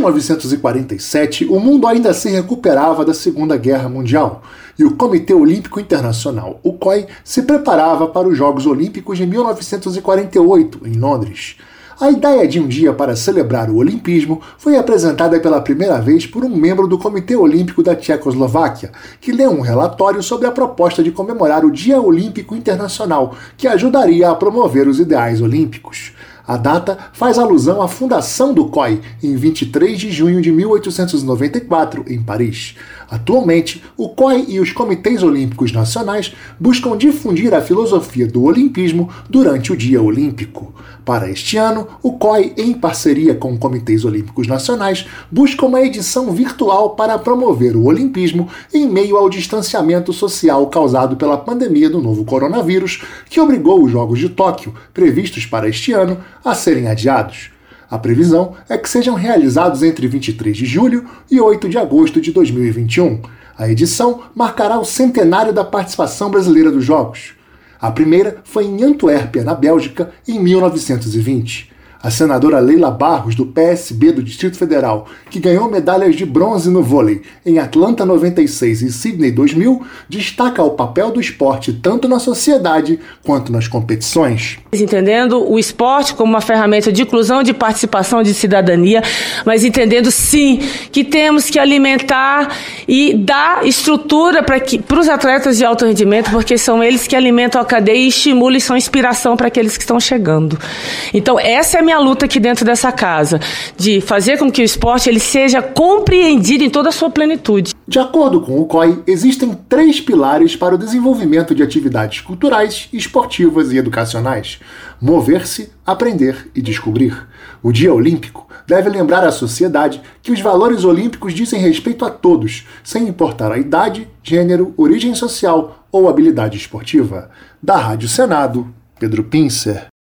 1947, o mundo ainda se recuperava da Segunda Guerra Mundial e o Comitê Olímpico Internacional, o COI, se preparava para os Jogos Olímpicos de 1948, em Londres. A ideia de um dia para celebrar o olimpismo foi apresentada pela primeira vez por um membro do Comitê Olímpico da Tchecoslováquia, que leu um relatório sobre a proposta de comemorar o Dia Olímpico Internacional, que ajudaria a promover os ideais olímpicos. A data faz alusão à fundação do COI, em 23 de junho de 1894, em Paris. Atualmente, o COI e os Comitês Olímpicos Nacionais buscam difundir a filosofia do olimpismo durante o Dia Olímpico. Para este ano, o COI, em parceria com Comitês Olímpicos Nacionais, busca uma edição virtual para promover o olimpismo em meio ao distanciamento social causado pela pandemia do novo coronavírus, que obrigou os Jogos de Tóquio, previstos para este ano, a serem adiados. A previsão é que sejam realizados entre 23 de julho e 8 de agosto de 2021. A edição marcará o centenário da participação brasileira dos Jogos. A primeira foi em Antuérpia, na Bélgica, em 1920. A senadora Leila Barros, do PSB do Distrito Federal, que ganhou medalhas de bronze no vôlei em Atlanta 96 e Sydney 2000, destaca o papel do esporte tanto na sociedade quanto nas competições. Entendendo o esporte como uma ferramenta de inclusão, de participação, de cidadania, mas entendendo sim que temos que alimentar e dar estrutura para os atletas de alto rendimento, porque são eles que alimentam a cadeia e estimulam e são inspiração para aqueles que estão chegando. Então essa é a minha luta aqui dentro dessa casa, de fazer com que o esporte ele seja compreendido em toda a sua plenitude. De acordo com o COI, existem 3 pilares para o desenvolvimento de atividades culturais, esportivas e educacionais: mover-se, aprender e descobrir. O Dia Olímpico deve lembrar à sociedade que os valores olímpicos dizem respeito a todos, sem importar a idade, gênero, origem social ou habilidade esportiva. Da Rádio Senado, Pedro Pincer.